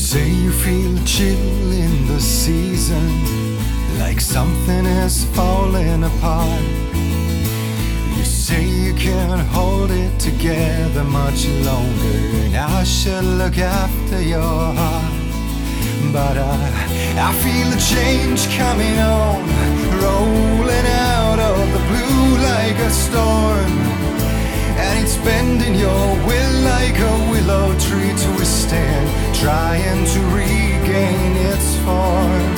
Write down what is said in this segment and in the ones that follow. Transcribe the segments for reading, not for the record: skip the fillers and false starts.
say you feel a chill in the season, like something is falling apart. You say you can't hold it together much longer, and I should look after your heart. But I feel a change coming on, rolling out of the blue like a storm, and it's bending your will like a willow tree twisting, trying to regain its form.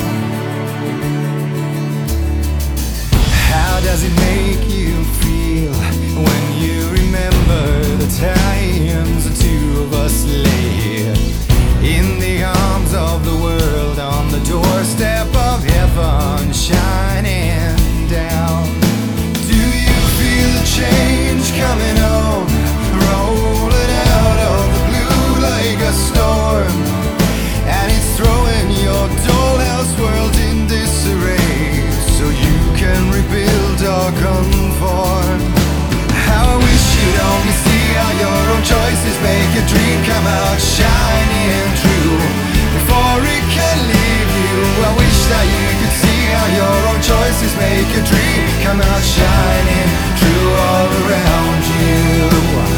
How does it make you feel when you remember the times the two of us lay here in the arms of the world, on the doorstep of heaven shining down? Do you feel the change coming on, rolling out of the blue like a storm, and it's throwing your dollhouse world in disarray, so you can rebuild or conform? How I wish you'd only see how your own choices make your dream come out shining true before it can leave you. I wish that you could see how your own choices make your dream come out shining true all around you.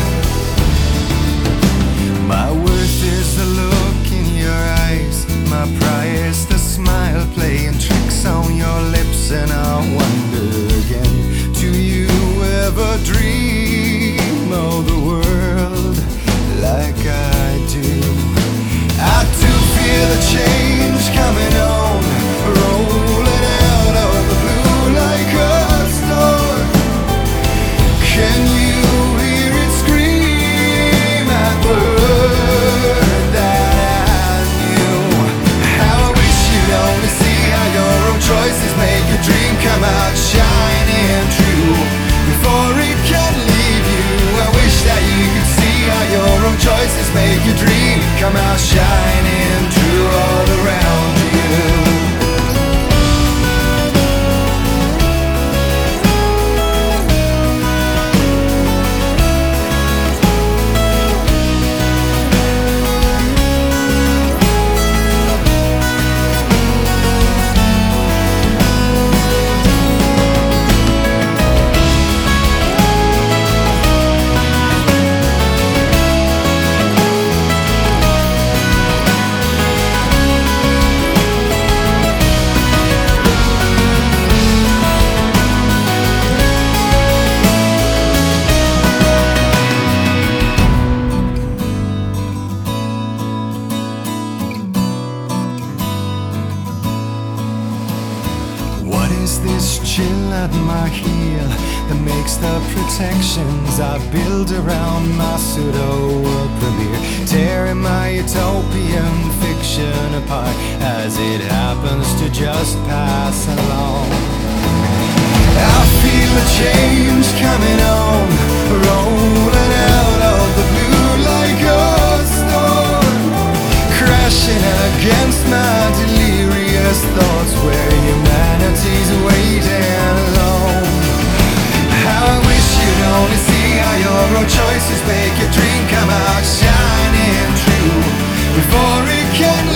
My worth is the look in your eyes, my price the smile playing tricks on your lips, and I wonder again, do you ever dream of the world like I do? I do feel a change coming on, rolling out of the blue like a storm. Can you hear it scream at word that I knew? How I wish you'd only see how your own choices make your dream come out shining true before it can leave you. I wish that you could see how your own choices make your dream come out shining true all around you. Is this chill at my heel that makes the protections I build around my pseudo-world premiere tearing my utopian fiction apart as it happens to just pass along? I feel a change coming on, rolling out of the blue like a storm, crashing against my delirious thoughts where humanity's waiting alone. How I wish you'd only see how your own choices make your dream come out shining true before it can